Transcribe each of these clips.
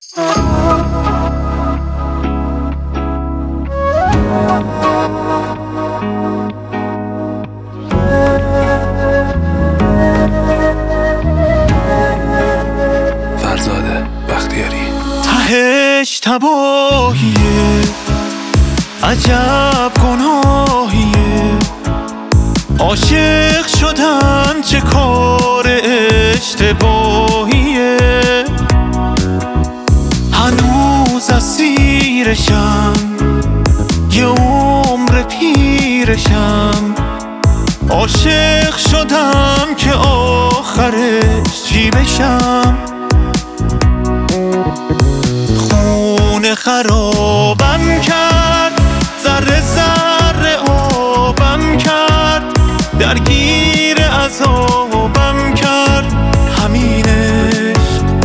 فرزاد بختیاری. تهش تباهیه، عجب گناهیه، عاشق شدن چه کار اشتباهیه. هنوز اسیرشم، یه عمر پیرشم، عاشق شدم که آخرش چی بشم. خونه خرابم کرد، ذره ذره آبم کرد، درگیر عذابم کرد. همینش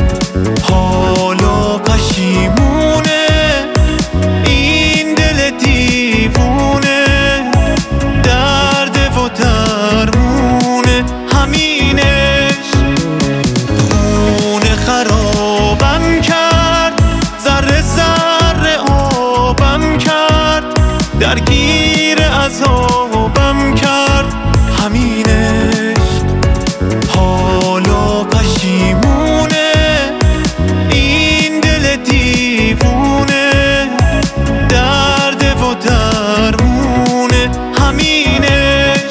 حالا پشیمونه، این دل دیوونه، درد و درمونه. همینش خونه خرابم کرد، ذره ذره آبم کرد، درگیر عذابم کرد. همینش حالا پشیمونه، این دل دیوونه، درد و درمونه. همینش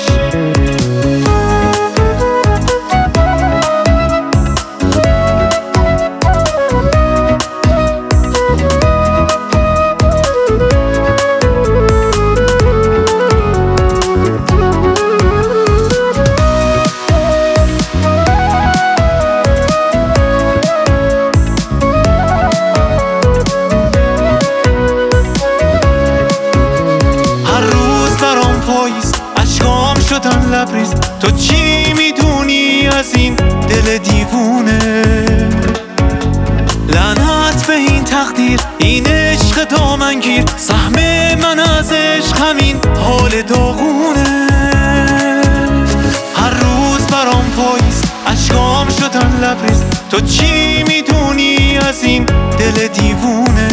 اشکام شدن لبریز. تو چی میدونی از این دل دیوونه؟ لعنت به این تقدیر، این عشق دامنگیر، سهم من از عشق همین حال داغونه. هر روز برام پاییز، اشکام شدن لبریز. تو چی میدونی از این دل دیوونه؟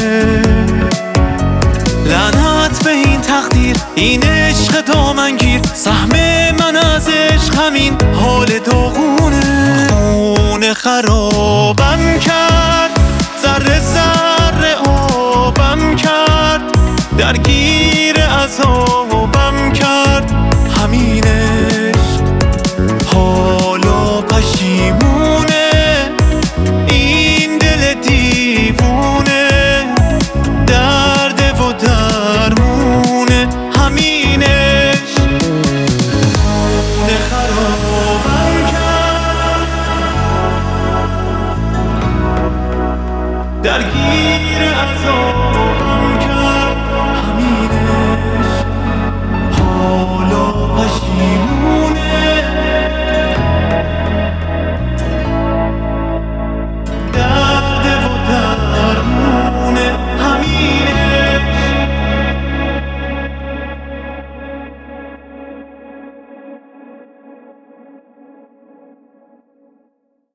لعنت به این تقدیر، این عشق دامنگیر، سهم من از عشق همین حال داغونه. خونه خرابم کرد، ذره ذره آبم کرد، درگیر عذابم کرد. همینش حالا پشیمونه، این دل دیوونه، درد و درمونه. همینش خونه خرابم کرد، درگیر عذاب